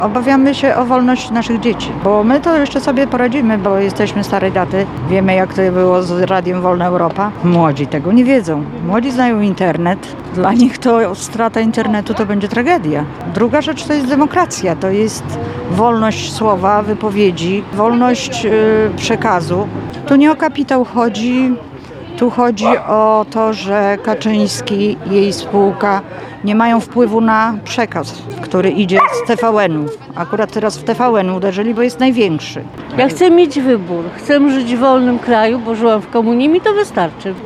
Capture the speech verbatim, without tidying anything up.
Obawiamy się o wolność naszych dzieci, bo my to jeszcze sobie poradzimy, bo jesteśmy starej daty. Wiemy, jak to było z Radiem Wolna Europa. Młodzi tego nie wiedzą. Młodzi znają internet. Dla nich to strata internetu to będzie tragedia. Druga rzecz to jest demokracja. To jest wolność słowa, wypowiedzi, wolność yy, przekazu. Tu nie o kapitał chodzi. Tu chodzi o to, że Kaczyński i jej spółka nie mają wpływu na przekaz, który idzie z T V N-u. Akurat teraz w T V N uderzyli, bo jest największy. Ja chcę mieć wybór. Chcę żyć w wolnym kraju, bo żyłam w komunii, mi to wystarczy.